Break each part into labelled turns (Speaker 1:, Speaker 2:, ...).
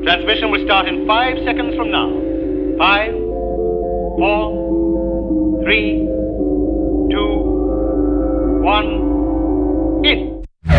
Speaker 1: Transmission will start in 5 seconds from now. 5, 4, 3, 2, 1, in.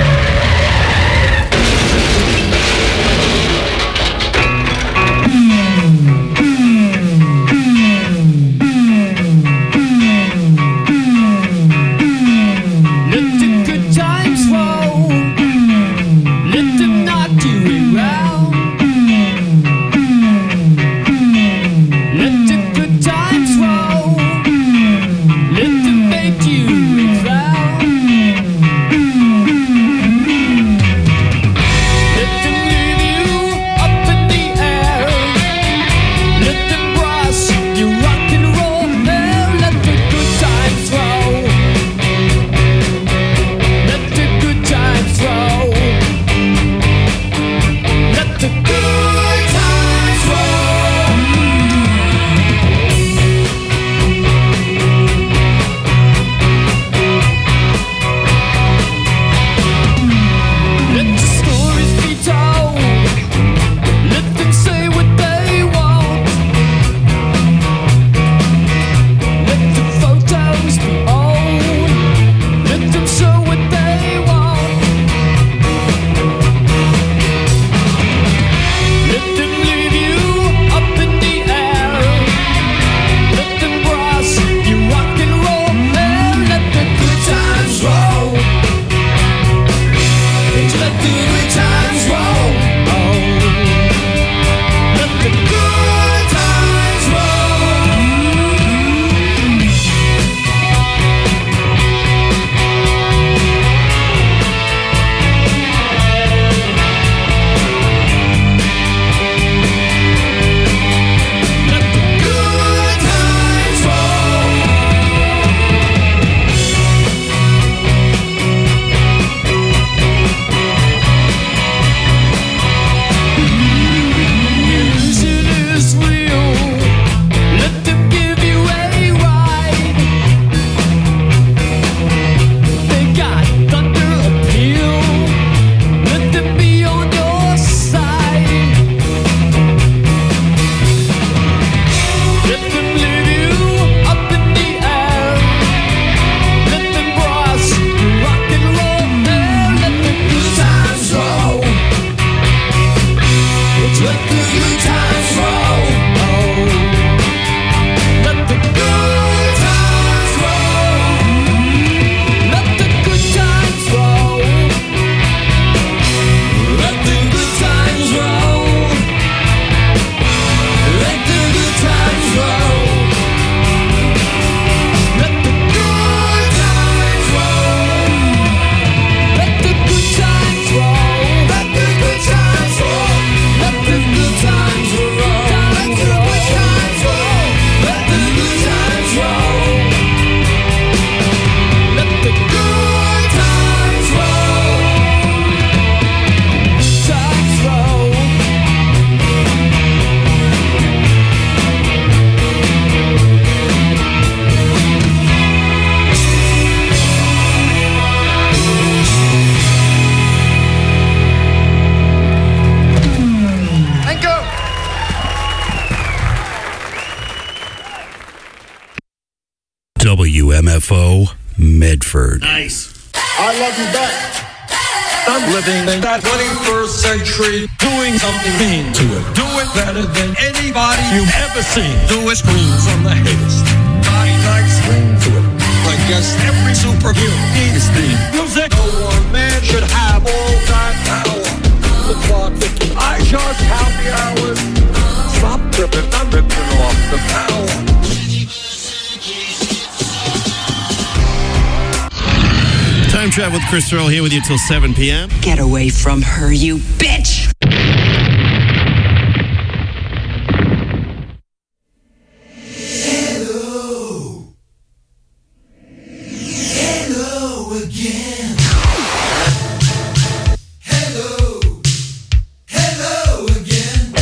Speaker 2: WMFO Medford.
Speaker 3: Nice.
Speaker 4: I love you back. I'm living in that 21st century, doing something mean to it. Do it better than anybody you've ever seen. Do it, screams from the haters. Body like scream to it. I guess every superhero needs the music. No one man should have all that power. The clock ticking, I charge happy hours. Stop tripping, I'm ripping off the power.
Speaker 3: Time Travel with Chris Earl here with you till 7 p.m.
Speaker 5: Get away from her, you bitch!
Speaker 6: Hello. Hello again. Hello. Hello again.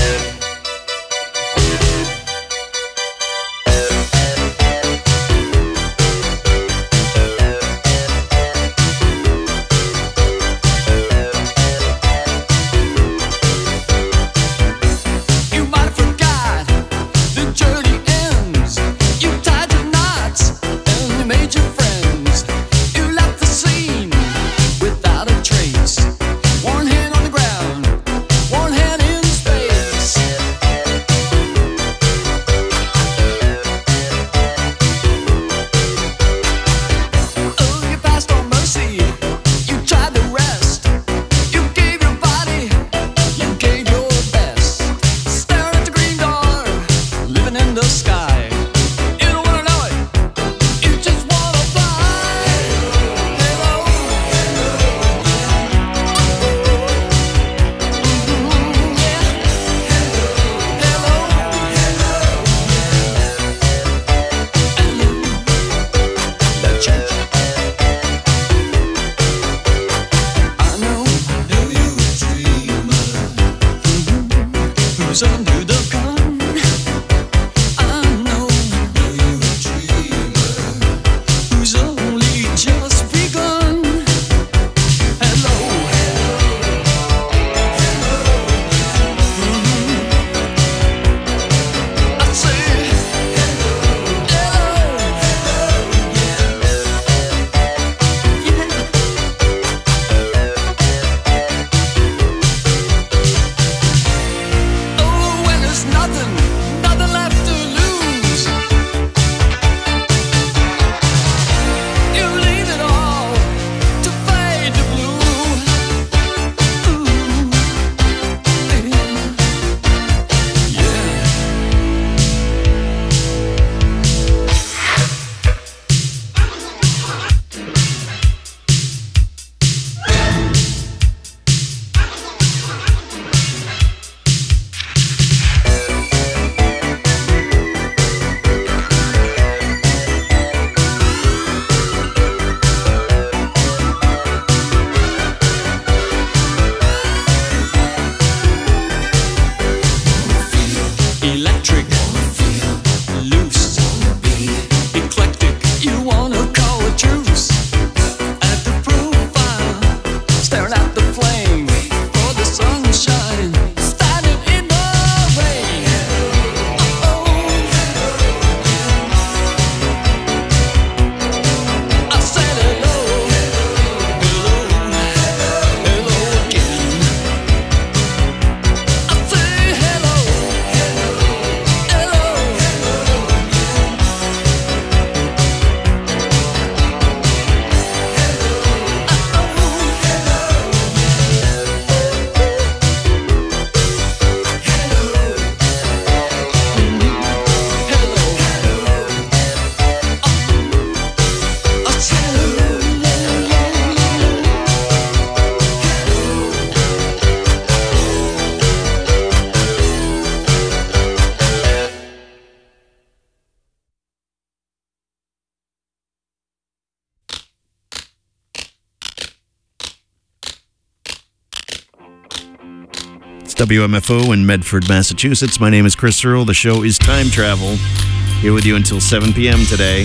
Speaker 3: WMFO in Medford, Massachusetts. My name is Chris Earl. The show is Time Travel. Here with you until 7 p.m. today.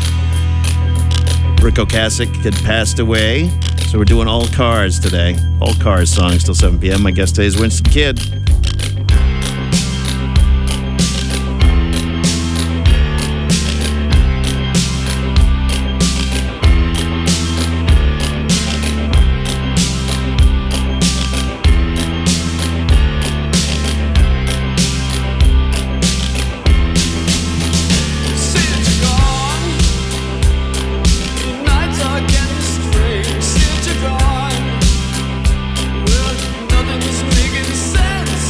Speaker 3: Rick Ocasek had passed away, so we're doing all Cars today. All Cars songs till 7 p.m. My guest today is Winston Kidd.
Speaker 7: Nothing is making sense.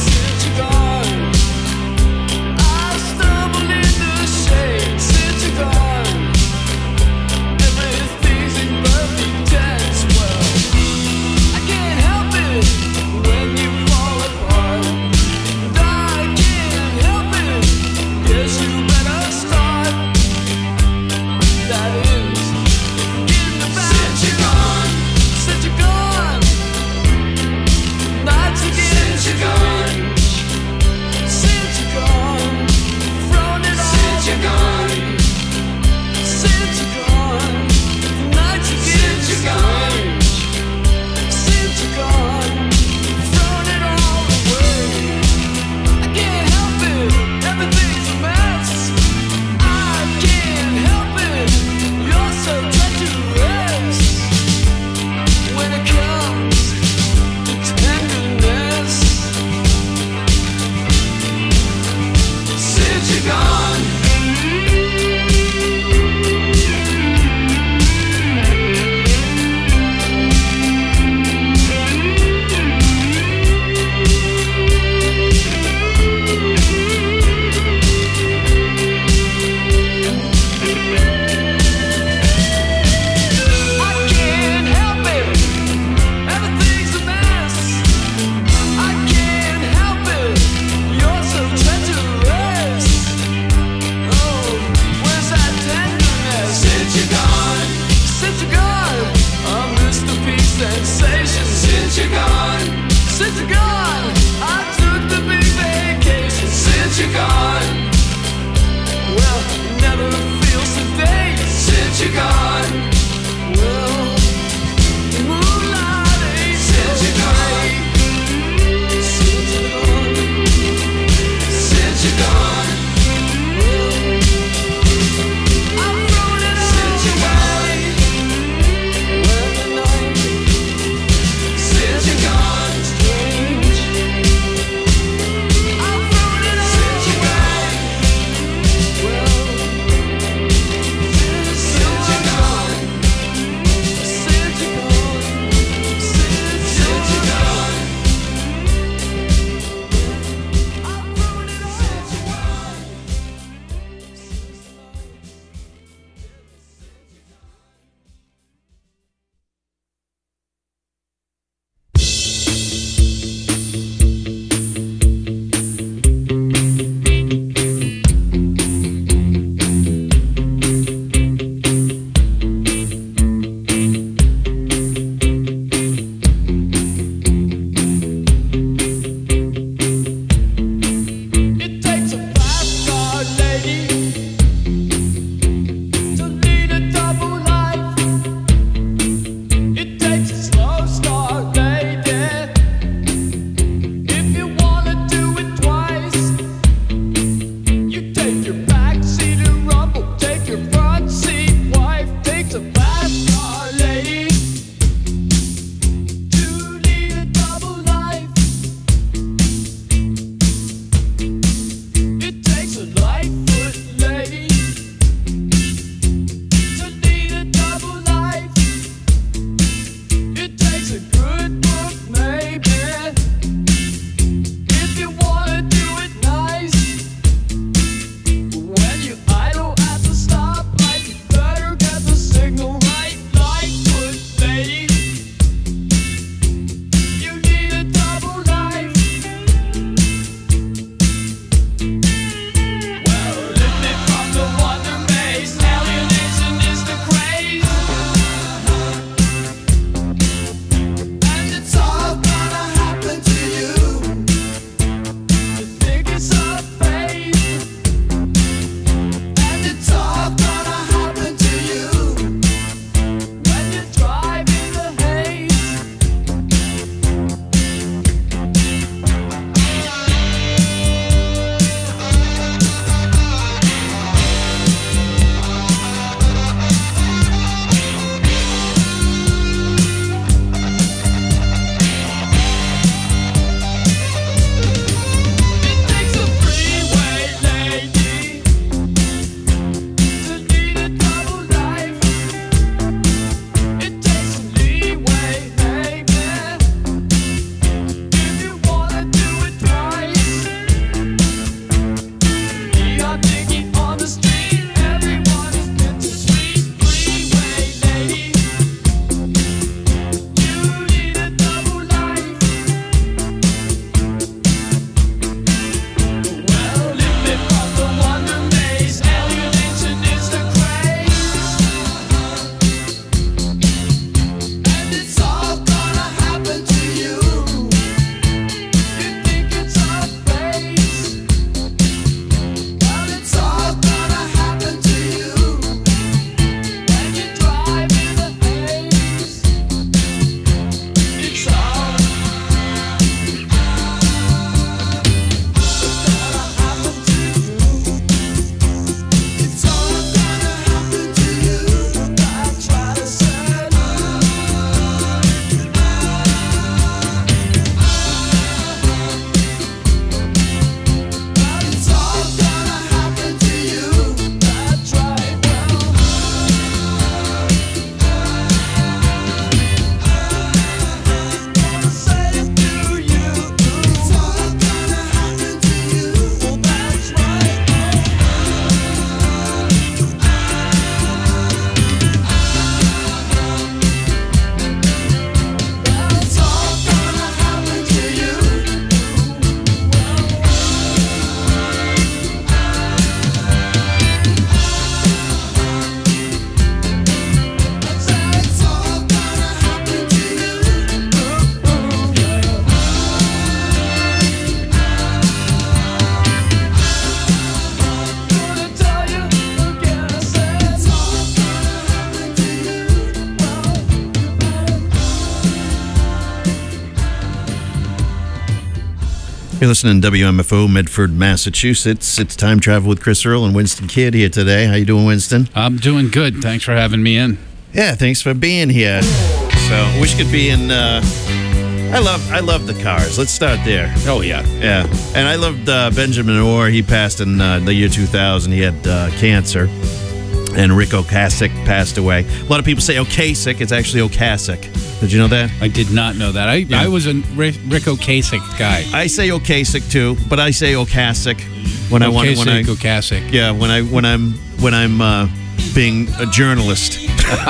Speaker 3: You're listening to WMFO, Medford, Massachusetts. It's Time Travel with Chris Earl and Winston Kidd here today. How you doing, Winston?
Speaker 7: I'm doing good. Thanks for having me in.
Speaker 3: Yeah, thanks for being here. So, wish could be in. I love the Cars. Let's start there.
Speaker 7: Oh, yeah.
Speaker 3: Yeah, and I loved Benjamin Orr. He passed in the year 2000. He had cancer, and Rick Ocasek passed away. A lot of people say Ocasek. It's actually Ocasek. Did you know that?
Speaker 7: I did not know that. I was a Rick Ocasek guy.
Speaker 3: I say Ocasek too, but I say Ocasek when I want when I
Speaker 7: Ocasek.
Speaker 3: yeah when I'm being a journalist.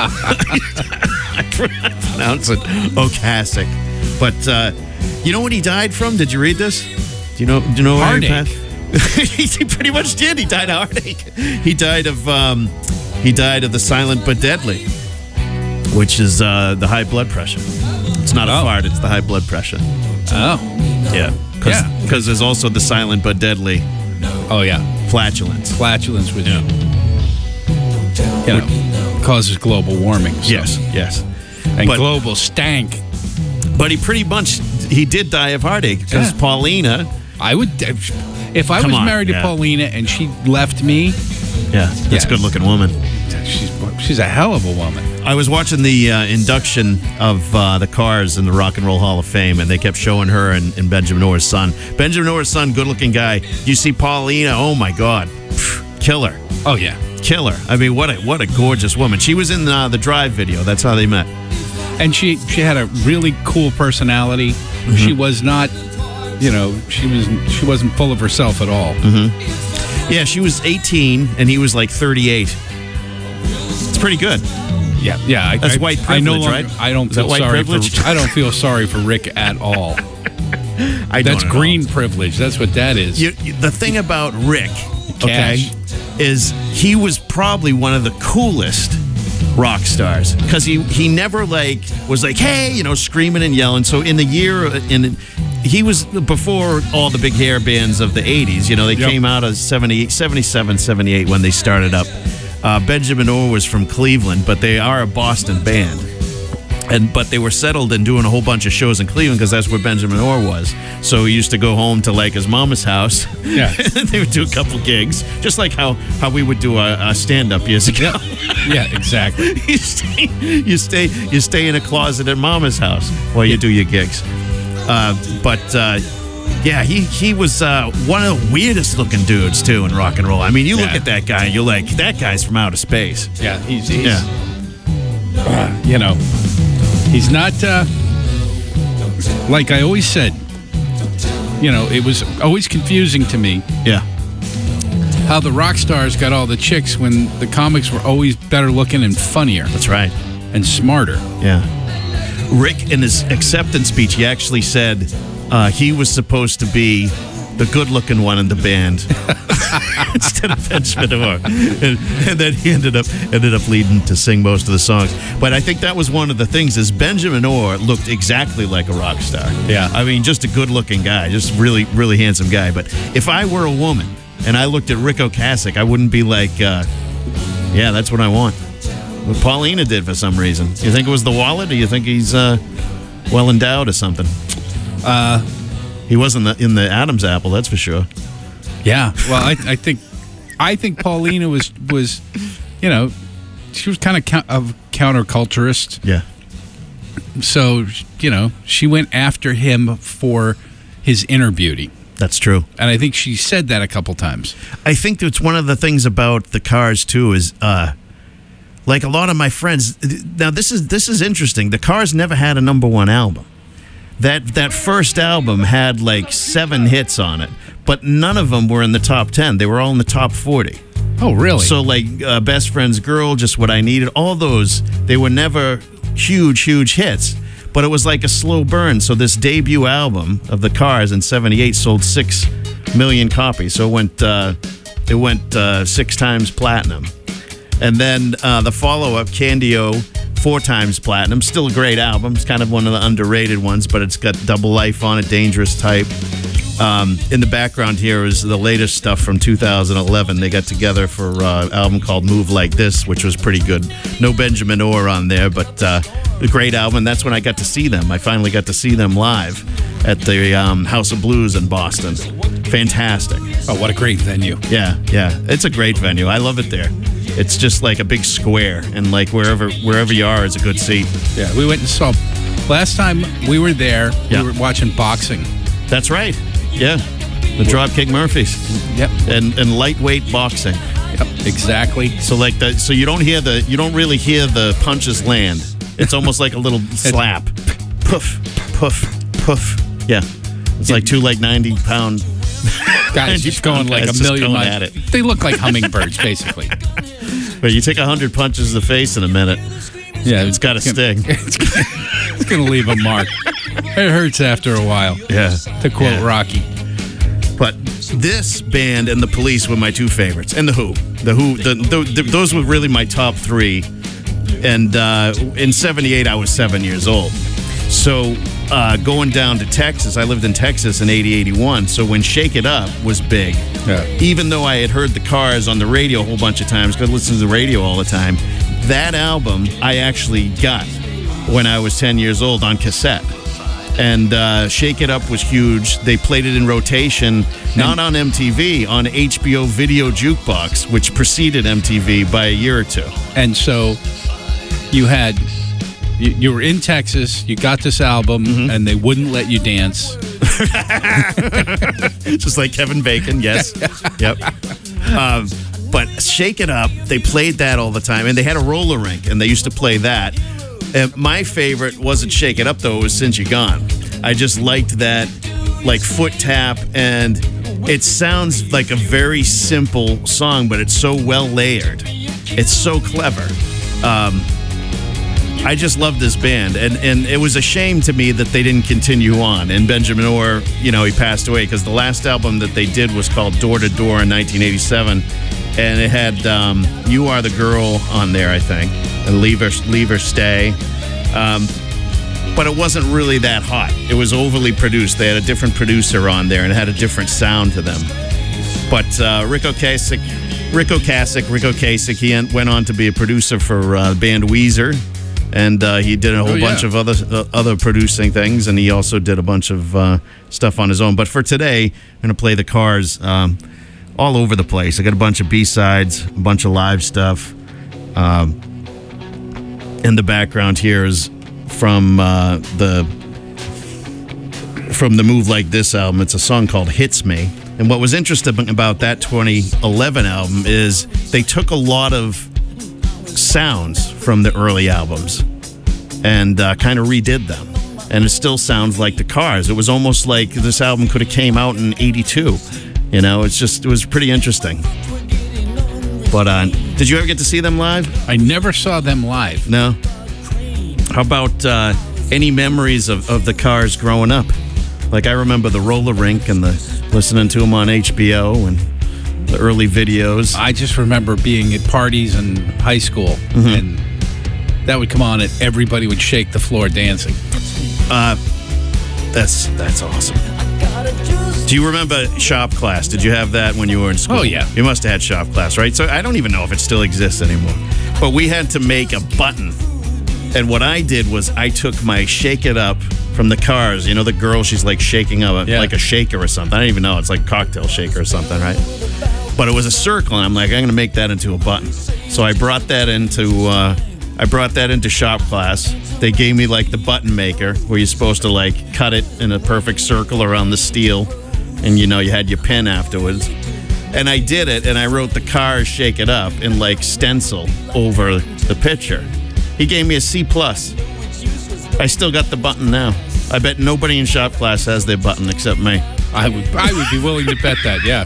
Speaker 3: I pronounce it Ocasek. But you know what he died from? Did you read this? Do you know where he
Speaker 7: Heartache.
Speaker 3: passed? He pretty much did. He died of heartache. He died of the silent but deadly, which is the high blood pressure. It's not a fart. It's the high blood pressure.
Speaker 7: Oh.
Speaker 3: Yeah. Because there's also the silent but deadly
Speaker 7: Oh, yeah.
Speaker 3: flatulence.
Speaker 7: Flatulence with causes global warming. So.
Speaker 3: Yes.
Speaker 7: And
Speaker 3: But-
Speaker 7: global stank.
Speaker 3: But he did die of heartache because
Speaker 7: Yeah.
Speaker 3: Paulina.
Speaker 7: I would, if I
Speaker 3: Come
Speaker 7: was
Speaker 3: on,
Speaker 7: married to
Speaker 3: yeah.
Speaker 7: Paulina and she left me,
Speaker 3: Yeah, that's
Speaker 7: Yes.
Speaker 3: a good looking woman.
Speaker 7: she's a hell of a woman.
Speaker 3: I was watching the induction of the Cars in the Rock and Roll Hall of Fame, and they kept showing her and Benjamin Orr's son. Benjamin Orr's son, good-looking guy. You see Paulina, oh my God, killer,
Speaker 7: Oh, yeah.
Speaker 3: killer. I mean, what a gorgeous woman. She was in the Drive video. That's how they met.
Speaker 7: And she had a really cool personality.
Speaker 3: Mm-hmm.
Speaker 7: She was not, she wasn't full of herself at all.
Speaker 3: Mm-hmm. Yeah, she was 18, and he was like 38. It's pretty good.
Speaker 7: Yeah.
Speaker 3: That's white
Speaker 7: I no
Speaker 3: privilege,
Speaker 7: longer,
Speaker 3: right?
Speaker 7: I don't
Speaker 3: Is that
Speaker 7: feel
Speaker 3: white
Speaker 7: sorry
Speaker 3: privilege?
Speaker 7: I don't feel sorry for Rick at all.
Speaker 3: I
Speaker 7: That's
Speaker 3: don't at all.
Speaker 7: green privilege. That's what that is.
Speaker 3: The thing about Rick,
Speaker 7: Cash.
Speaker 3: is he was probably one of the coolest rock stars because he never was like, hey, screaming and yelling. So in the year he was before all the big hair bands of the 80s. They
Speaker 7: Yep.
Speaker 3: came out of 77, 78 when they started up. Benjamin Orr was from Cleveland, but they are a Boston band. But they were settled and doing a whole bunch of shows in Cleveland because that's where Benjamin Orr was. So he used to go home to his mama's house.
Speaker 7: Yeah.
Speaker 3: They would do a couple gigs, just like how we would do a stand-up years ago.
Speaker 7: Yeah, exactly.
Speaker 3: you stay in a closet at mama's house while you do your gigs. Yeah, he was one of the weirdest looking dudes too in rock and roll. I mean, you look
Speaker 7: Yeah.
Speaker 3: at that guy, and you're like, that guy's from outer space.
Speaker 7: Yeah, he's
Speaker 3: Yeah.
Speaker 7: he's not like I always said. It was always confusing to me
Speaker 3: Yeah.
Speaker 7: how the rock stars got all the chicks when the comics were always better looking and funnier
Speaker 3: That's right.
Speaker 7: and smarter.
Speaker 3: Yeah. Rick, in his acceptance speech, he actually said he was supposed to be the good-looking one in the band instead of Benjamin Orr, and then he ended up leading to sing most of the songs. But I think that was one of the things is Benjamin Orr looked exactly like a rock star.
Speaker 7: Yeah.
Speaker 3: I mean, just a good-looking guy, just really, really handsome guy. But if I were a woman and I looked at Rick Ocasek, I wouldn't be like, yeah, that's what I want. What Paulina did for some reason. You think it was the wallet, or you think he's well endowed or something? He wasn't in the Adam's apple, that's for sure.
Speaker 7: Yeah. Well, I think Paulina was she was kind of counterculturist.
Speaker 3: Yeah.
Speaker 7: So, she went after him for his inner beauty.
Speaker 3: That's true.
Speaker 7: And I think she said that a couple times.
Speaker 3: I think that's one of the things about the Cars too is like a lot of my friends. Now this is interesting. The Cars never had a number one album. That first album had 7 hits on it, but none of them were in the top 10. They were all in the top 40.
Speaker 7: Oh, really?
Speaker 3: So Best Friend's Girl, Just What I Needed, all those, they were never huge hits. But it was like a slow burn. So this debut album of the Cars in '78 sold 6 million copies. So it went 6 times platinum. And then the follow-up, Candy-O, 4 times platinum. Still a great album. It's kind of one of the underrated ones, but it's got Double Life on it, Dangerous Type. In the background here is the latest stuff from 2011. They got together for an album called Move Like This, which was pretty good. No Benjamin Orr on there, but a great album. And that's when I got to see them. I finally got to see them live at the House of Blues in Boston. Fantastic.
Speaker 7: Oh, what a great venue.
Speaker 3: Yeah. It's a great venue. I love it there. It's just like a big square, and like wherever you are is a good seat.
Speaker 7: Yeah, we went and saw. Last time we were there,
Speaker 3: Yeah.
Speaker 7: we were watching boxing.
Speaker 3: That's right. Yeah. The Dropkick Murphys.
Speaker 7: Yep.
Speaker 3: And lightweight boxing.
Speaker 7: Yep. Exactly.
Speaker 3: So like that. So you don't really hear the punches land. It's almost like a little slap. Poof, poof, poof. Yeah. It's like two 90-pound
Speaker 7: Guys just going like
Speaker 3: guys
Speaker 7: a million
Speaker 3: just going
Speaker 7: miles.
Speaker 3: at it.
Speaker 7: They look like hummingbirds, basically.
Speaker 3: But you take 100 punches to the face in a minute.
Speaker 7: Yeah,
Speaker 3: It's got to sting.
Speaker 7: It's going to leave a mark. It hurts after a while.
Speaker 3: Yeah.
Speaker 7: To quote
Speaker 3: Yeah.
Speaker 7: Rocky.
Speaker 3: But this band and the Police were my two favorites, and the Who. Those were really my top three. And in '78, I was 7 years old. So going down to Texas, I lived in Texas in '80, '81. So when Shake It Up was big,
Speaker 7: Yeah.
Speaker 3: even though I had heard the Cars on the radio a whole bunch of times, because I listened to the radio all the time, that album I actually got when I was 10 years old on cassette. And Shake It Up was huge. They played it in rotation, not on MTV, on HBO Video Jukebox, which preceded MTV by a year or two.
Speaker 7: And so you were in Texas, you got this album, and they wouldn't let you dance.
Speaker 3: Just like Kevin Bacon, yes. Yep. But Shake It Up, they played that all the time. And they had a roller rink, and they used to play that. My favorite wasn't Shake It Up, though. It was Since You're Gone. I just liked that, like, foot tap. And it sounds like a very simple song, but it's so well layered. It's so clever. I just love this band, and it was a shame to me that they didn't continue on. And Benjamin Orr, he passed away, because the last album that they did was called Door to Door in 1987, and it had You Are the Girl on there, I think, and Leave Her Stay. But it wasn't really that hot. It was overly produced. They had a different producer on there, and it had a different sound to them. But Rick Ocasek, he went on to be a producer for the band Weezer. And he did a whole bunch of other producing things, and he also did a bunch of stuff on his own. But for today, I'm going to play the Cars all over the place. I got a bunch of B-sides, a bunch of live stuff. In the background here is from the Move Like This album. It's a song called Hits Me. And what was interesting about that 2011 album is they took a lot of sounds from the early albums and kind of redid them, and it still sounds like the Cars. It was almost like this album could have came out in '82. It was pretty interesting. But did you ever get to see them live?
Speaker 7: I never saw them live.
Speaker 3: No. How about any memories of the Cars growing up? Like, I remember the roller rink and listening to them on HBO and the early videos.
Speaker 7: I just remember being at parties in high school, and that would come on, and everybody would shake the floor dancing.
Speaker 3: That's awesome. Do you remember shop class? Did you have that when you were in school?
Speaker 7: Oh, yeah.
Speaker 3: You must have had shop class, right? So I don't even know if it still exists anymore. But we had to make a button. And what I did was I took my Shake It Up from the Cars. The girl, she's like shaking up like a shaker or something. I don't even know. It's like cocktail shaker or something, right? But it was a circle, and I'm like, I'm going to make that into a button. So I brought that into shop class. They gave me like the button maker, where you're supposed to like cut it in a perfect circle around the steel, and you had your pin afterwards. And I did it, and I wrote the Cars Shake It Up in like stencil over the picture. He gave me a C+. I still got the button now. I bet nobody in shop class has their button except me.
Speaker 7: I would be willing to bet that, yeah.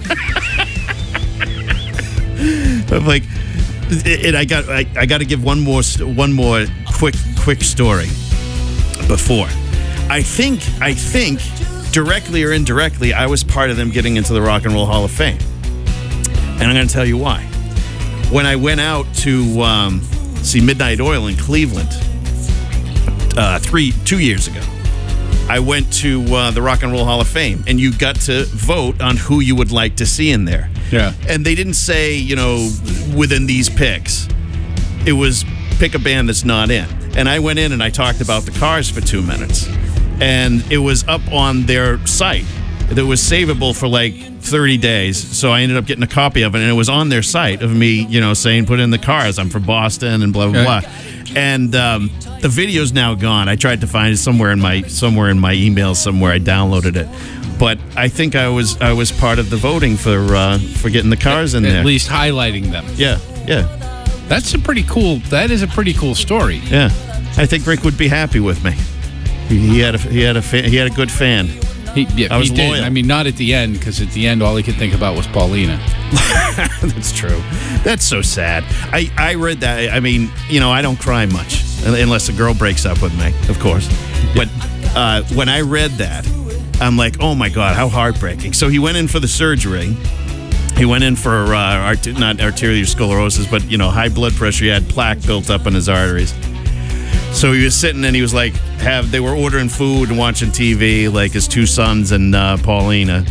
Speaker 3: I'm like, and I got to give one more quick story before. I think directly or indirectly, I was part of them getting into the Rock and Roll Hall of Fame, and I'm going to tell you why. When I went out to see Midnight Oil in Cleveland 2 years ago, I went to the Rock and Roll Hall of Fame, and you got to vote on who you would like to see in there.
Speaker 7: Yeah.
Speaker 3: And they didn't say, within these picks. It was pick a band that's not in. And I went in and I talked about the Cars for 2 minutes. And it was up on their site. It was savable for like 30 days. So I ended up getting a copy of it, and it was on their site of me, saying, put in the Cars. I'm from Boston and blah, blah, blah. And the video's now gone. I tried to find it somewhere in my email somewhere. I downloaded it. But I think I was part of the voting for getting the Cars in there.
Speaker 7: At least highlighting them.
Speaker 3: Yeah.
Speaker 7: That is a pretty cool story.
Speaker 3: Yeah. I think Rick would be happy with me. He had a good fan.
Speaker 7: He
Speaker 3: was
Speaker 7: did.
Speaker 3: loyal.
Speaker 7: I mean, not at the end, because at the end, all he could think about was Paulina.
Speaker 3: That's true. That's so sad. I read that. I mean, I don't cry much unless a girl breaks up with me, of course. But when I read that, I'm like, oh my God, how heartbreaking. So he went in for the surgery. He went in for not arterial sclerosis, but high blood pressure. He had plaque built up in his arteries. So he was sitting and he was like, they were ordering food and watching TV, like his two sons and Paulina.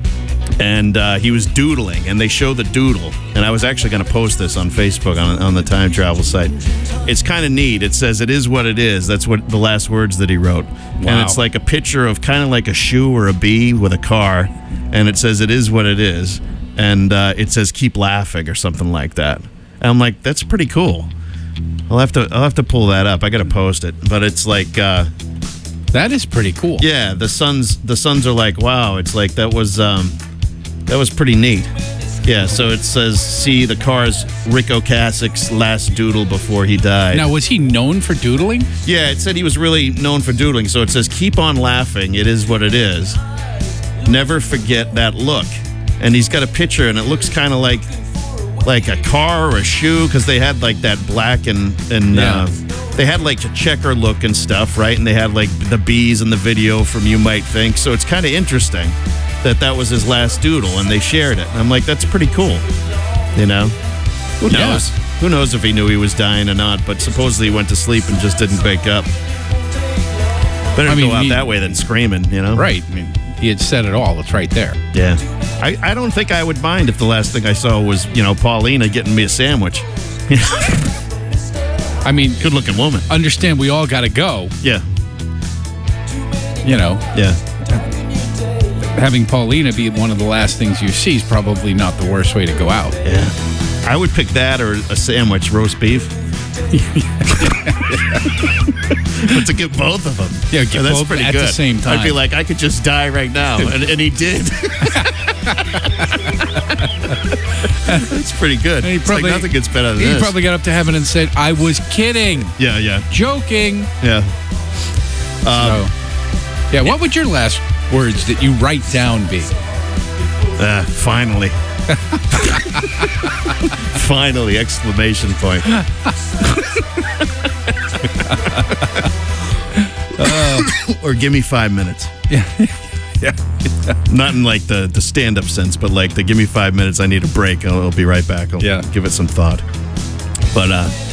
Speaker 3: And he was doodling, and they show the doodle. And I was actually going to post this on Facebook on the time travel site. It's kind of neat. It says, "It is what it is." That's what the last words that he wrote. Wow. And it's like a picture of kind of like a shoe or a bee with a car. And it says, "It is what it is." And it says, "Keep laughing," or something like that. And I'm like, that's pretty cool. I'll have to pull that up. I got to post it. But it's like
Speaker 7: that is pretty cool.
Speaker 3: Yeah, the sons are like, wow. It's like that was pretty neat. Yeah, so it says, see the Cars, Rick Ocasek's last doodle before he died.
Speaker 7: Now, was he known for doodling?
Speaker 3: Yeah, it said he was really known for doodling. So it says, keep on laughing. It is what it is. Never forget that look. And he's got a picture, and it looks kind of like a car or a shoe, because they had like that black and they had like a checker look and stuff, right? And they had like the bees in the video from You Might Think. So it's kind of interesting that was his last doodle, and they shared it. And I'm like, that's pretty cool. Who knows?
Speaker 7: Yeah.
Speaker 3: Who knows if he knew he was dying or not? But supposedly he went to sleep and just didn't wake up. Better go out that way than screaming,
Speaker 7: Right. I mean, he had said it all. It's right there.
Speaker 3: Yeah. I don't think I would mind if the last thing I saw was, Paulina getting me a sandwich.
Speaker 7: I mean,
Speaker 3: good-looking woman.
Speaker 7: Understand, we all got to go.
Speaker 3: Yeah.
Speaker 7: Yeah. Having Paulina be one of the last things you see is probably not the worst way to go out.
Speaker 3: Yeah. I would pick that or a sandwich, roast beef. But to get both of them.
Speaker 7: Yeah, get
Speaker 3: that's
Speaker 7: both
Speaker 3: pretty
Speaker 7: at
Speaker 3: good.
Speaker 7: the same time.
Speaker 3: I'd be like, I could just die right now. And he did. That's pretty good.
Speaker 7: It's
Speaker 3: like nothing gets better than
Speaker 7: he
Speaker 3: this.
Speaker 7: He probably got up to heaven and said, I was kidding.
Speaker 3: Yeah.
Speaker 7: Joking.
Speaker 3: Yeah.
Speaker 7: What would your last words that you write down be?
Speaker 3: Finally. Finally, exclamation point. Or give me 5 minutes.
Speaker 7: Yeah.
Speaker 3: Not in like the stand-up sense, but like the give me 5 minutes, I need a break. I'll be right back. I'll give it some thought. But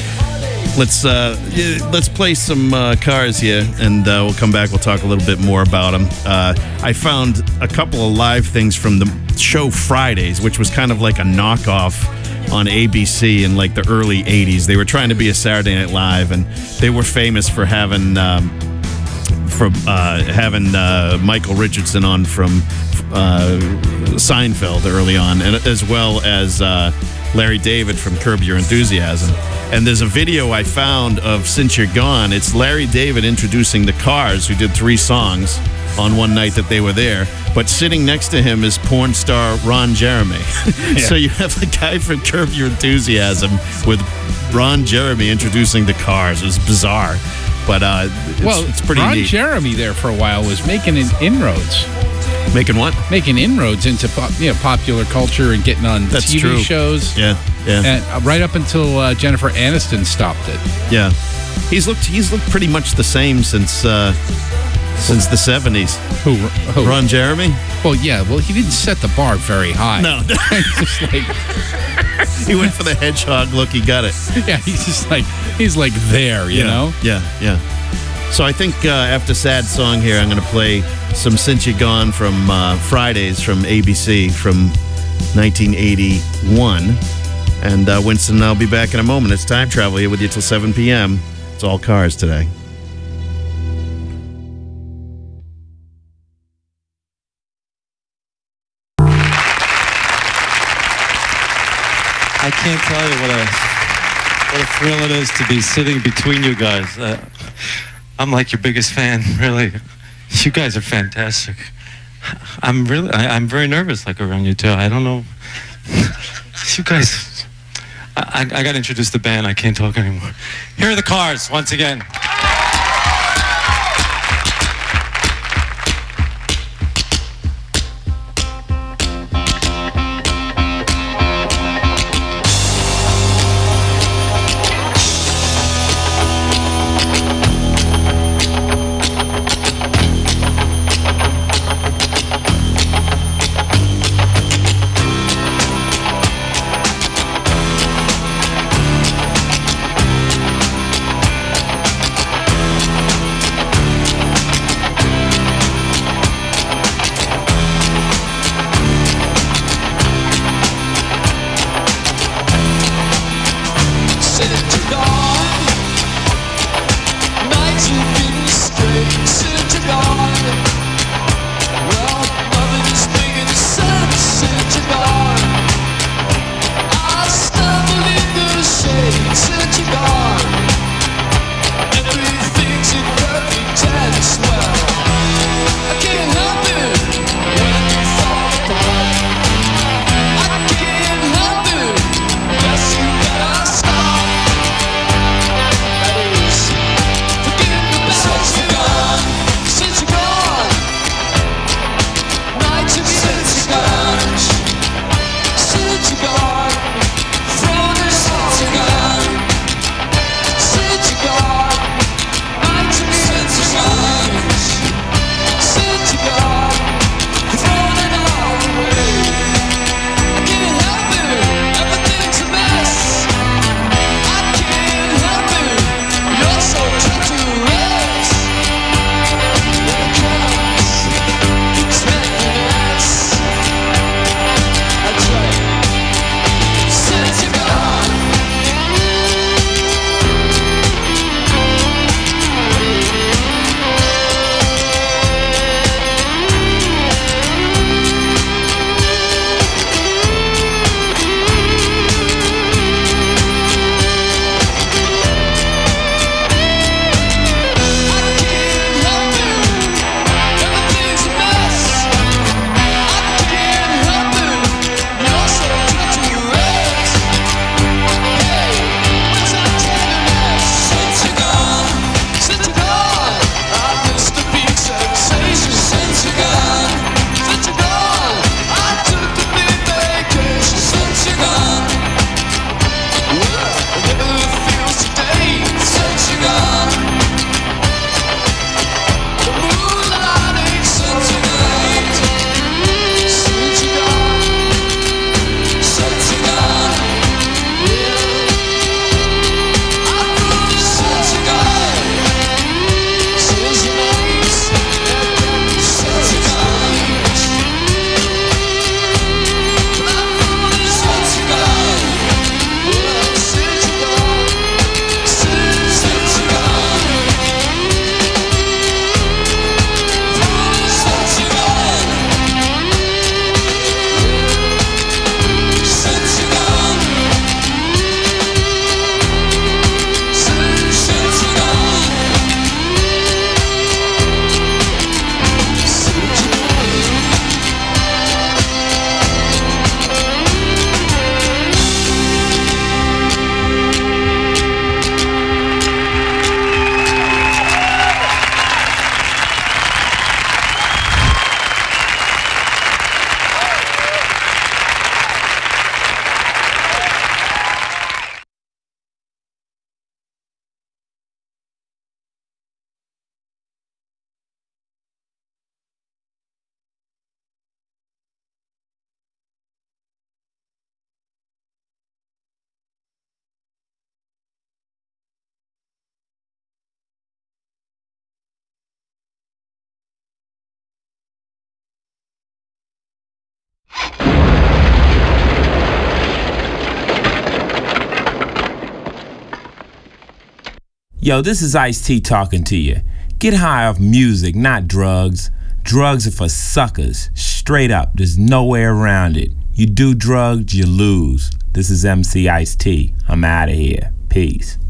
Speaker 3: let's play some Cars here, and we'll come back. We'll talk a little bit more about them. I found a couple of live things from the show Fridays, which was kind of like a knockoff on ABC in like the early 80s. They were trying to be a Saturday Night Live, and they were famous for having Michael Richardson on from Seinfeld early on, and as well as Larry David from Curb Your Enthusiasm. And there's a video I found of Since You're Gone. It's Larry David introducing the Cars, who did 3 songs on one night that they were there. But sitting next to him is porn star Ron Jeremy. So you have the guy from Curb Your Enthusiasm with Ron Jeremy introducing the Cars. It was bizarre. But it's pretty
Speaker 7: Ron
Speaker 3: neat.
Speaker 7: Jeremy there for a while was making inroads.
Speaker 3: Making what?
Speaker 7: Making inroads into popular culture and getting on TV shows.
Speaker 3: Yeah.
Speaker 7: And right up until Jennifer Aniston stopped it.
Speaker 3: Yeah. He's looked pretty much the same since the 70s.
Speaker 7: Who?
Speaker 3: Ron Jeremy?
Speaker 7: Well, yeah. Well, he didn't set the bar very high.
Speaker 3: No.
Speaker 7: Just like,
Speaker 3: he went for the hedgehog look. He got it.
Speaker 7: Yeah, he's like there, you know?
Speaker 3: Yeah. So I think after Sad Song here, I'm going to play some Since You're Gone from Fridays from ABC from 1981. And Winston, I'll be back in a moment. It's Time Travel here with you till 7 p.m. It's all cars today.
Speaker 8: I can't tell you what a thrill it is to be sitting between you guys. I'm like your biggest fan, really. You guys are fantastic. I'm very nervous, like, around you two. I don't know. You guys, I got to introduce the band. I can't talk anymore. Here are the Cars once again.
Speaker 9: Yo, this is Ice-T talking to you. Get high off music, not drugs. Drugs are for suckers. Straight up, there's no way around it. You do drugs, you lose. This is MC Ice-T. I'm out of here. Peace.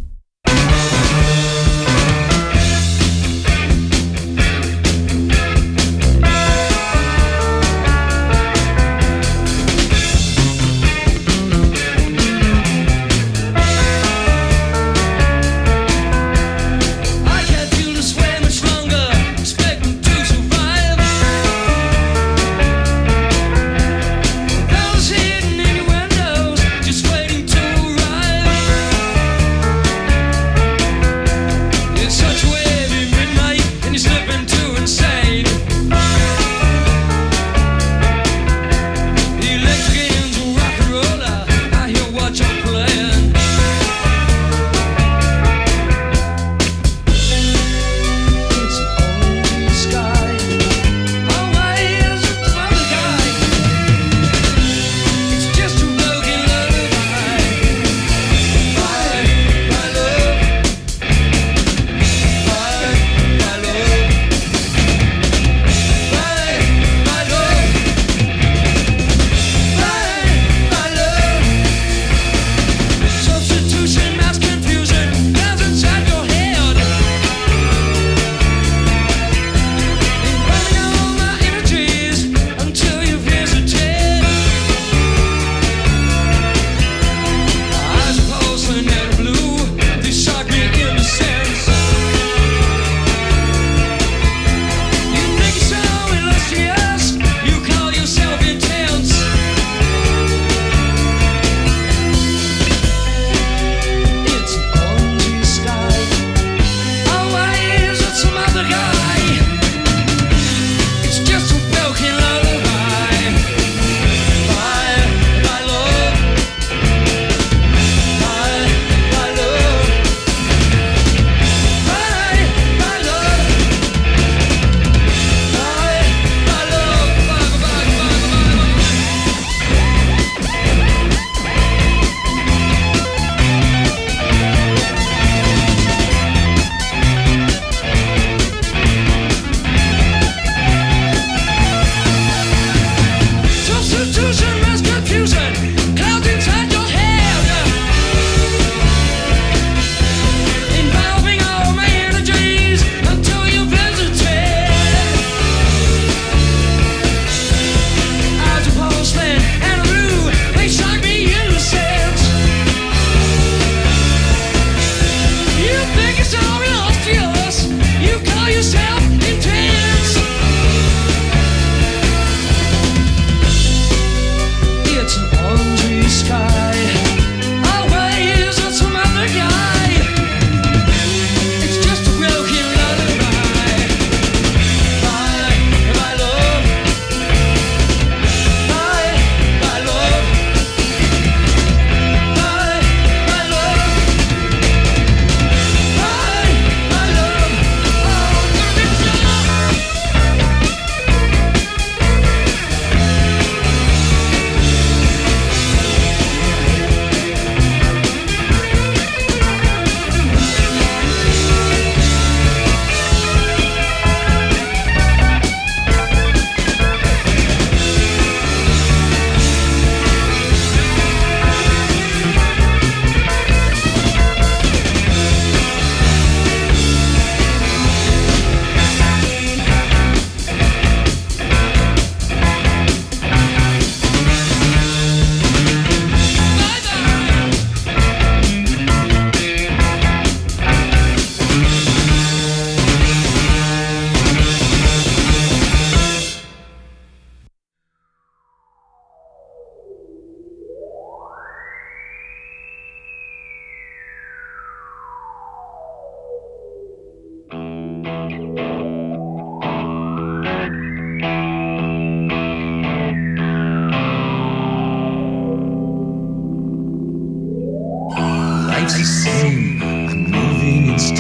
Speaker 6: Life's the same, I'm moving in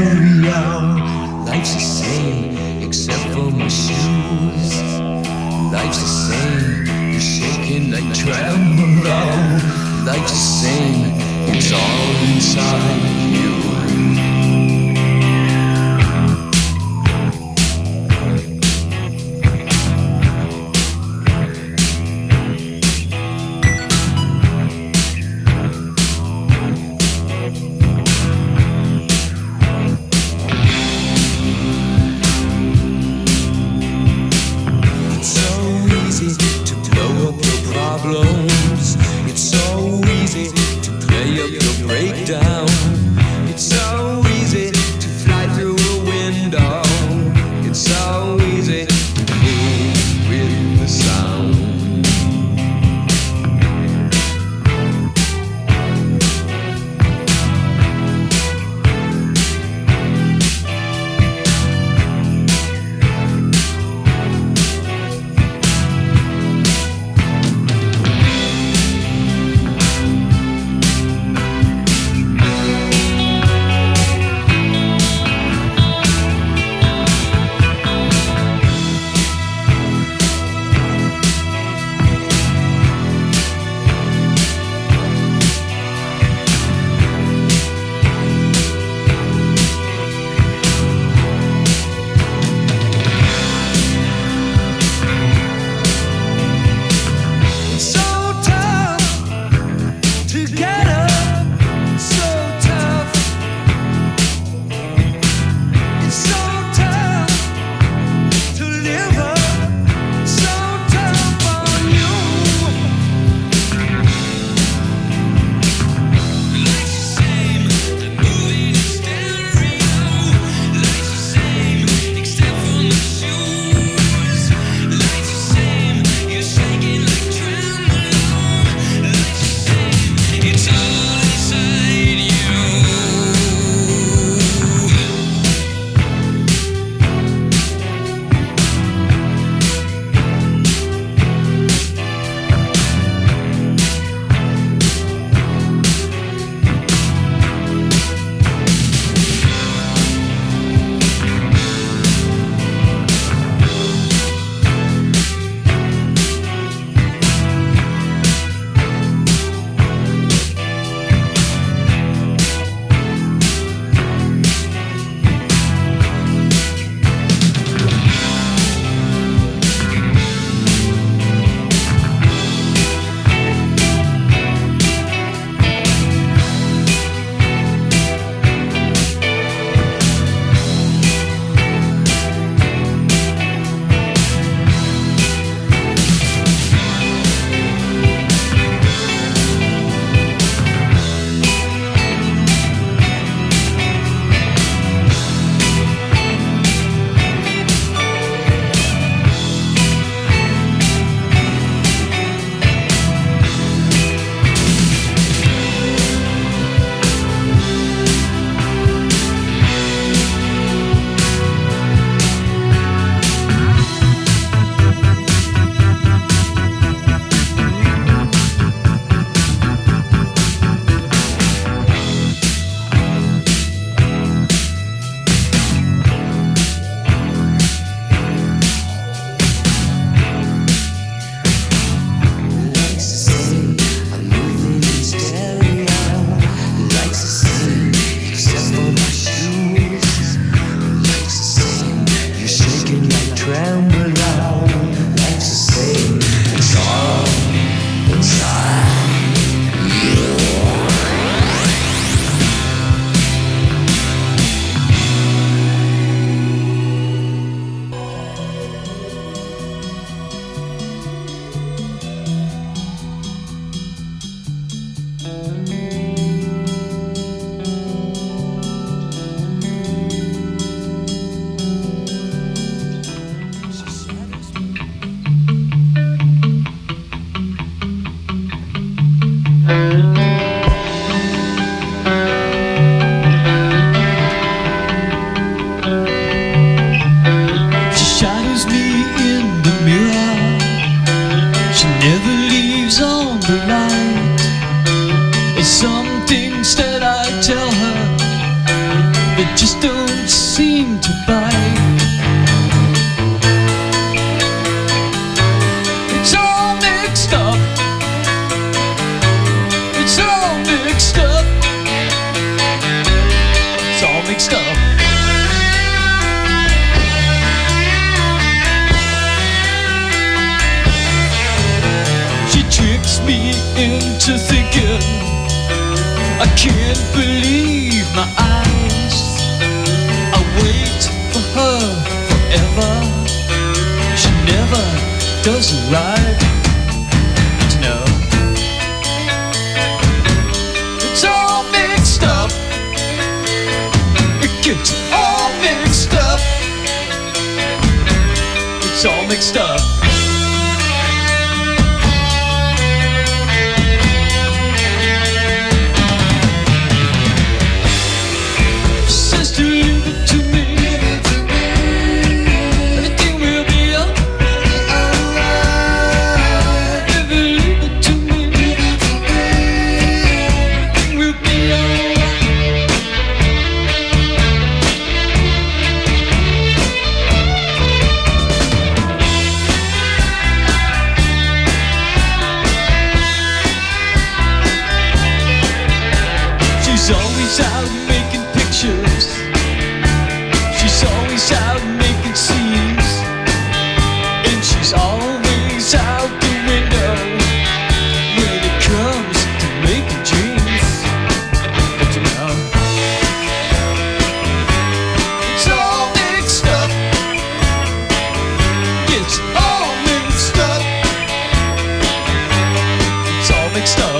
Speaker 6: stereo. Life's the same, except for my shoes. Life's the same, you're shaking like tremolo. Life's the same, it's all inside you. believe my eyes. I wait for her forever. She never does arrive. No, it's all mixed up. It gets all mixed up. It's all mixed up. Sister, leave it to me. Everything will be alright. Baby, leave it to me. Everything will be alright. She's always out making pictures. She's always out making scenes. And she's always out the window when it comes to making dreams. But you know, it's all mixed up. It's all mixed up. It's all mixed up.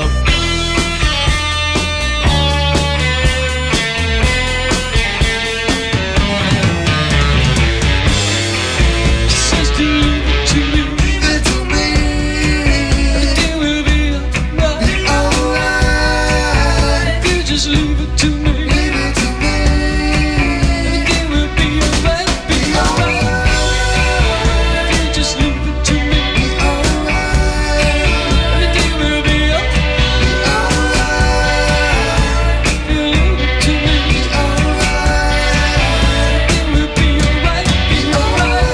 Speaker 6: Sister, leave it to me. Everything will be alright. If you just leave it to me. Everything will be alright. Be alright. If you just leave it to me. Everything will be alright. If you leave it to me. Everything will be alright. Be alright.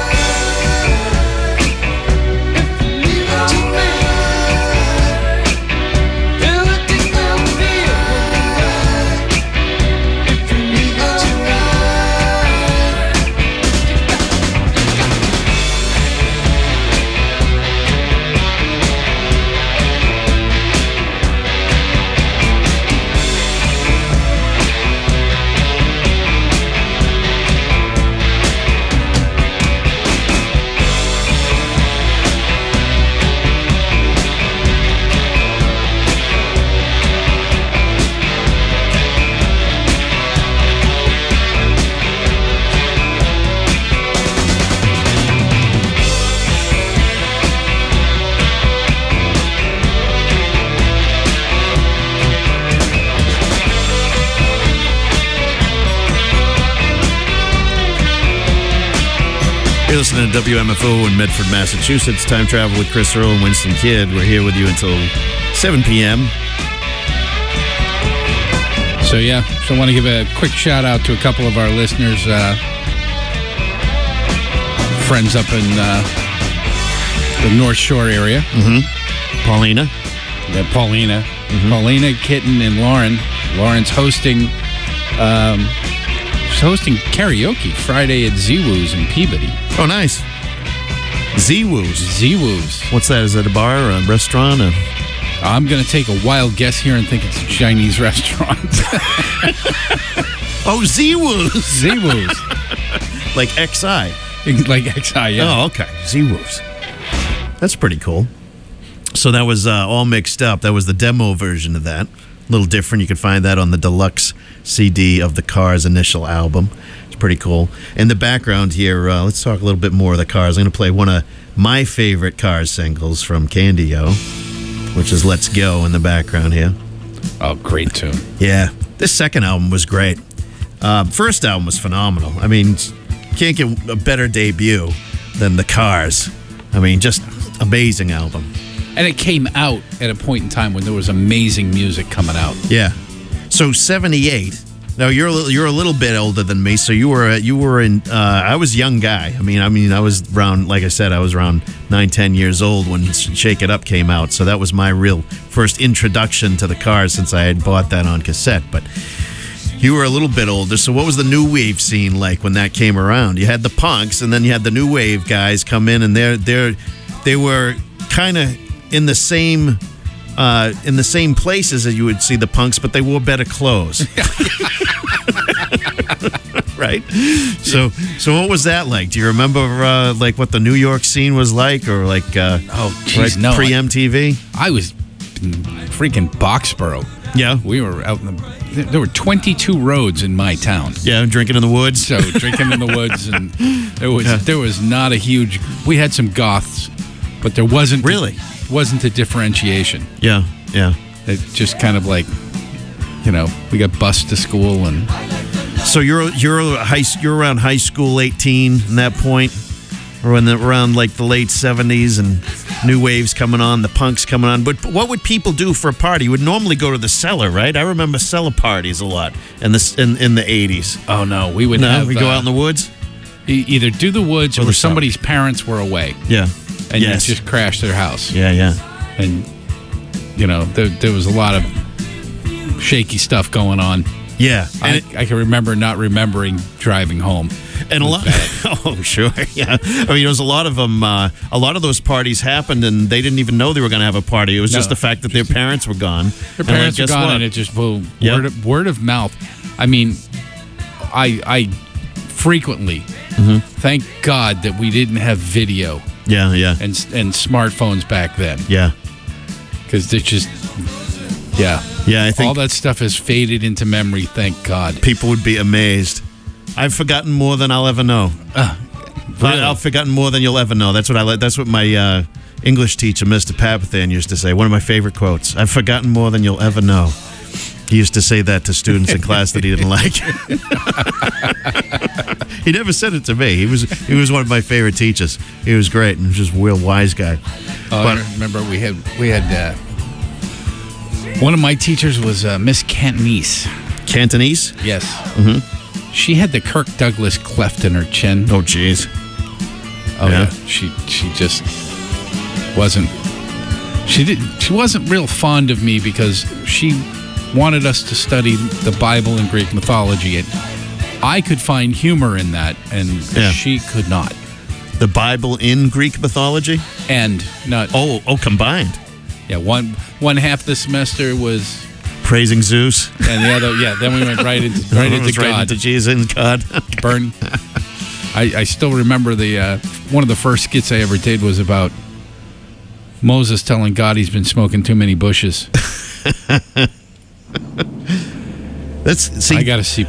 Speaker 3: You're listening to WMFO in Medford, Massachusetts. Time Travel with Chris Earl and Winston Kidd. We're here with you until 7 p.m.
Speaker 7: So I want to give a quick shout out to a couple of our listeners, friends up in the North Shore area.
Speaker 3: Paulina.
Speaker 7: Paulina, Kitten, and Lauren. Lauren's hosting. She's hosting karaoke Friday at Z-Woo's in Peabody.
Speaker 3: Oh, nice. Z-Woo's.
Speaker 7: Z-Woo's.
Speaker 3: What's that? Is that a bar or a restaurant?
Speaker 7: I'm going to take a wild guess here and think it's a Chinese restaurant.
Speaker 3: Oh, Z-Woo's.
Speaker 7: Z-Woo's.
Speaker 3: Like XI.
Speaker 7: Like XI, yeah.
Speaker 3: Oh, okay. Z-Woo's. That's pretty cool. So that was all mixed up. That was the demo version of that. A little different. You can find that on the deluxe CD of the Cars' initial album. It's pretty cool. In the background here, let's talk a little bit more of the Cars. I'm going to play one of my favorite Cars singles from Candy-O, which is Let's Go in the background here.
Speaker 7: Oh, great tune.
Speaker 3: Yeah. This second album was great. First album was phenomenal. I mean, can't get a better debut than the Cars. I mean, just amazing album.
Speaker 7: And it came out at a point in time when there was amazing music coming out.
Speaker 3: Yeah. So 78. Now you're a little bit older than me. So you were in. I was a young guy. I mean, I was around. Like I said, I was around 9-10 years old when Shake It Up came out. So that was my real first introduction to the Cars since I had bought that on cassette. But you were a little bit older. So what was the new wave scene like when that came around? You had the punks, and then you had the new wave guys come in, and they were kind of in the same in the same places as you would see the punks, but they wore better clothes. Right? So what was that like? Do you remember like what the New York scene was like, or like pre-MTV?
Speaker 7: I was in freaking Boxborough.
Speaker 3: Yeah.
Speaker 7: We were out there were 22 roads in my town.
Speaker 3: Yeah, drinking in the woods.
Speaker 7: So drinking in the woods, and there was not a huge. We had some goths, but there wasn't a differentiation.
Speaker 3: Yeah.
Speaker 7: It just kind of like, we got bused to school, and
Speaker 3: so you're around high school, 18 in that point, or around like the late 70s, and new waves coming on, the punks coming on. But what would people do for a party? You would normally go to the cellar, right? I remember cellar parties a lot in the 80s.
Speaker 7: Oh no, we would
Speaker 3: go out in the woods.
Speaker 7: Either do the woods or somebody's parents were away.
Speaker 3: Yeah,
Speaker 7: and you just crashed their house.
Speaker 3: Yeah,
Speaker 7: and there was a lot of shaky stuff going on.
Speaker 3: Yeah,
Speaker 7: I can remember not remembering driving home.
Speaker 3: And a lot. Oh, sure. Yeah. I mean, there was a lot of them. A lot of those parties happened, and they didn't even know they were going to have a party. It was just the fact that their parents were gone.
Speaker 7: Their parents were gone, and it just word of mouth. I mean, I frequently thank God that we didn't have video.
Speaker 3: Yeah.
Speaker 7: And smartphones back then.
Speaker 3: Yeah.
Speaker 7: Because it's just. Yeah.
Speaker 3: I think
Speaker 7: all that stuff has faded into memory, thank God.
Speaker 3: People would be amazed. I've forgotten more than I'll ever know.
Speaker 7: Really?
Speaker 3: I've forgotten more than you'll ever know. That's what I like. That's what my English teacher, Mr. Papathan, used to say. One of my favorite quotes. I've forgotten more than you'll ever know. He used to say that to students in class that he didn't like. He never said it to me. He was one of my favorite teachers. He was great and just a real wise guy.
Speaker 7: I remember we had one of my teachers was Miss Cantonese.
Speaker 3: Cantonese?
Speaker 7: Yes. Mm-hmm. She had the Kirk Douglas cleft in her chin.
Speaker 3: Oh, jeez.
Speaker 7: Oh, yeah. She just wasn't. She wasn't real fond of me because she wanted us to study the Bible and Greek mythology, and I could find humor in that, and she could not.
Speaker 3: The Bible in Greek mythology?
Speaker 7: And not.
Speaker 3: Oh, combined.
Speaker 7: Yeah, one half the semester was
Speaker 3: praising Zeus,
Speaker 7: and the other, then we went right into God,
Speaker 3: right into Jesus and God.
Speaker 7: Burn. I still remember the one of the first skits I ever did was about Moses telling God he's been smoking too many bushes. I got a C+.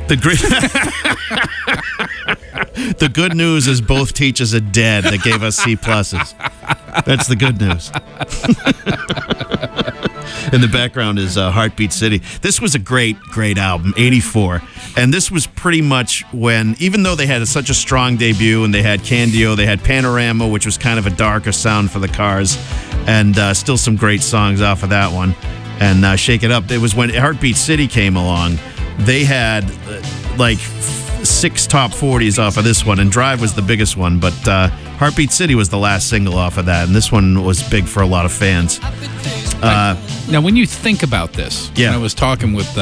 Speaker 3: The good news is both teachers are dead that gave us C+. That's the good news. In the background is Heartbeat City. This was a great album, 84. And this was pretty much when, even though they had such a strong debut and they had Candio, they had Panorama, which was kind of a darker sound for the Cars, and still some great songs off of that one. And Shake It Up. It was when Heartbeat City came along. They had like 6 top 40s off of this one, and Drive was the biggest one, but Heartbeat City was the last single off of that, and this one was big for a lot of fans.
Speaker 7: Now, when you think about this, when I was talking with,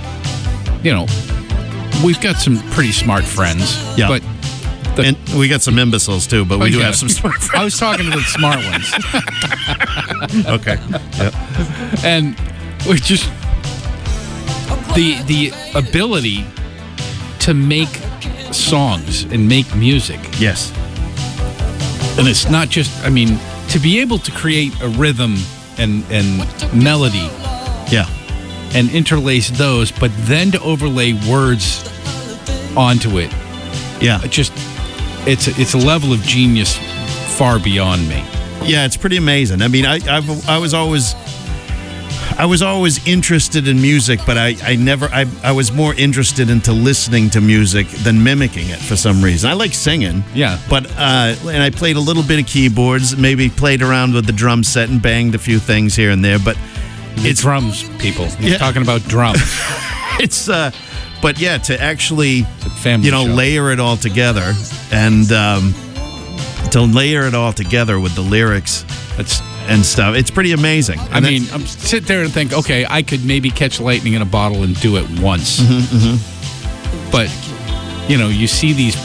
Speaker 7: we've got some pretty smart friends, but
Speaker 3: and we got some imbeciles too, but we do have some smart friends.
Speaker 7: I was talking to the smart ones.
Speaker 3: Okay. Yep.
Speaker 7: And we're just the ability to make songs and make music.
Speaker 3: Yes.
Speaker 7: And it's not just, to be able to create a rhythm and melody.
Speaker 3: Yeah.
Speaker 7: And interlace those, but then to overlay words onto it.
Speaker 3: Yeah.
Speaker 7: It's a level of genius far beyond me.
Speaker 3: Yeah, it's pretty amazing. I mean, I was always interested in music, but I was more interested into listening to music than mimicking it for some reason. I like singing.
Speaker 7: Yeah.
Speaker 3: But and I played a little bit of keyboards, maybe played around with the drum set and banged a few things here and there, but
Speaker 7: it's drums, people. He's talking about drums.
Speaker 3: It's but yeah, to actually
Speaker 7: show.
Speaker 3: layer it all together and to layer it all together with the lyrics and stuff, it's pretty amazing.
Speaker 7: And I'm sit there and think, okay, I could maybe catch lightning in a bottle and do it once. But you see these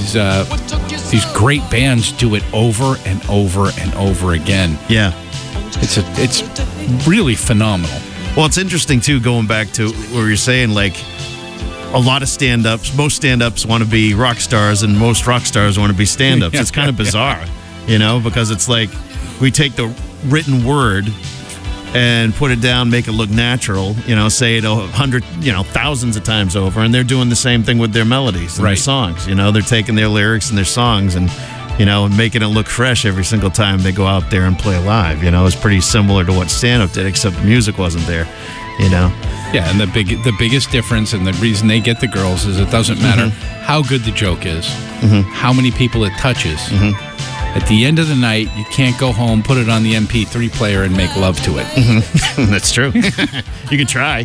Speaker 7: great bands do it over and over and over again.
Speaker 3: Yeah,
Speaker 7: really phenomenal.
Speaker 3: Well, it's interesting, too, going back to where you're saying, like, a lot of stand-ups, most stand-ups want to be rock stars, and most rock stars want to be stand-ups. It's kind of bizarre, you know, because it's like we take the written word and put it down, make it look natural, you know, say it 100, you know, thousands of times over, and they're doing the same thing with their melodies and their songs. You know, they're taking their lyrics and their songs and, you know, and making it look fresh every single time they go out there and play live. You know, it's pretty similar to what stand-up did, except the music wasn't there, you know.
Speaker 7: Yeah, and the biggest difference and the reason they get the girls is it doesn't matter how good the joke is, how many people it touches. At the end of the night, you can't go home, put it on the MP3 player, and make love to it.
Speaker 3: That's true. You can try.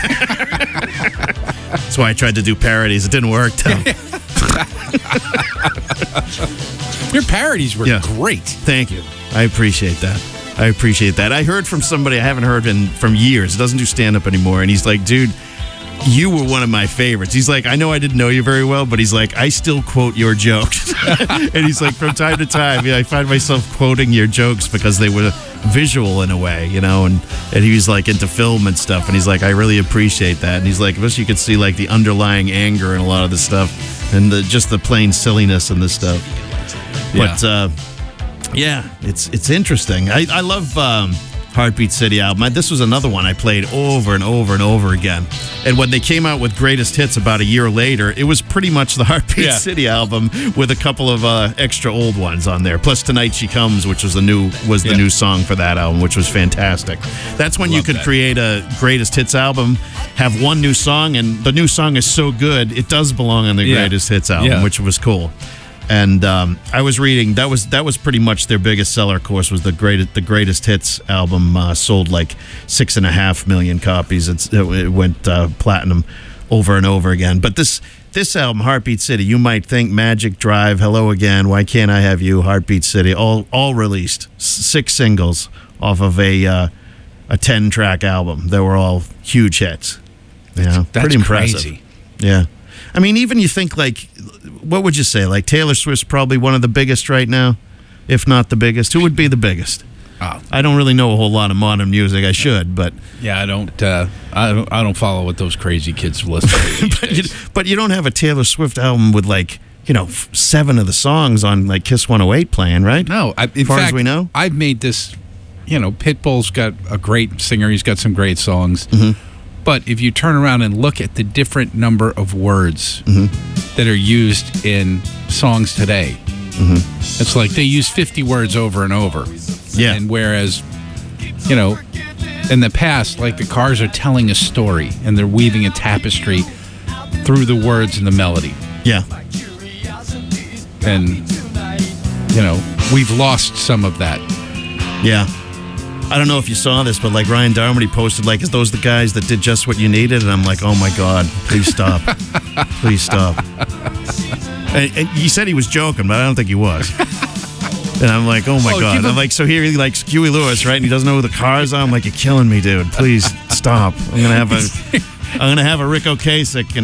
Speaker 3: That's why I tried to do parodies. It didn't work, though.
Speaker 7: Your parodies were great.
Speaker 3: Thank you. I appreciate that. I heard from somebody I haven't heard from years. Doesn't do stand-up anymore. And he's like, dude, you were one of my favorites. He's like, I know I didn't know you very well, but he's like, I still quote your jokes. And he's like, from time to time, I find myself quoting your jokes because they were visual in a way, you know, and he was like into film and stuff. And he's like, I really appreciate that. And he's like, I you could see like the underlying anger in a lot of the stuff and just the plain silliness and this stuff.
Speaker 7: Yeah.
Speaker 3: But, yeah, it's interesting. I love Heartbeat City album. This was another one I played over and over and over again. And when they came out with Greatest Hits about a year later, it was pretty much the Heartbeat City album with a couple of extra old ones on there. Plus Tonight She Comes, which was the new song for that album, which was fantastic. That's when you could create a Greatest Hits album, have one new song, and the new song is so good, it does belong on the Greatest Hits album, which was cool. And I was reading that was pretty much their biggest seller. Of course, was the Greatest Hits album. Sold like 6.5 million copies. It went platinum over and over again. But this album, Heartbeat City, you might think Magic Drive, Hello Again, Why Can't I Have You, Heartbeat City, all released, 6 singles off of a 10-track album. They were all huge hits. Yeah,
Speaker 7: that's
Speaker 3: pretty impressive.
Speaker 7: Crazy.
Speaker 3: Yeah. I mean, even you think, like, what would you say? Like, Taylor Swift's probably one of the biggest right now, if not the biggest. Who would be the biggest? I don't really know a whole lot of modern music. I should, but
Speaker 7: yeah, I don't follow what those crazy kids listen to.
Speaker 3: but you don't have a Taylor Swift album with, like, you know, 7 of the songs on like Kiss 108 playing, right?
Speaker 7: No,
Speaker 3: as far as we know,
Speaker 7: I've made this. You know, Pitbull's got a great singer. He's got some great songs. But if you turn around and look at the different number of words that are used in songs today, it's like they use 50 words over and over.
Speaker 3: Yeah.
Speaker 7: And whereas, you know, in the past, like the Cars are telling a story and they're weaving a tapestry through the words and the melody.
Speaker 3: Yeah.
Speaker 7: And, you know, we've lost some of that.
Speaker 3: Yeah. I don't know if you saw this, but like Ryan Darmody posted, like, is those the guys that did Just What You Needed? And I'm like, oh my God, please stop. Please stop. And he said he was joking, but I don't think he was. And I'm like, oh my God. I'm like, so here he likes Huey Lewis, right? And he doesn't know who the Cars are. I'm like, you're killing me, dude. Please stop. I'm gonna have a Rick Ocasek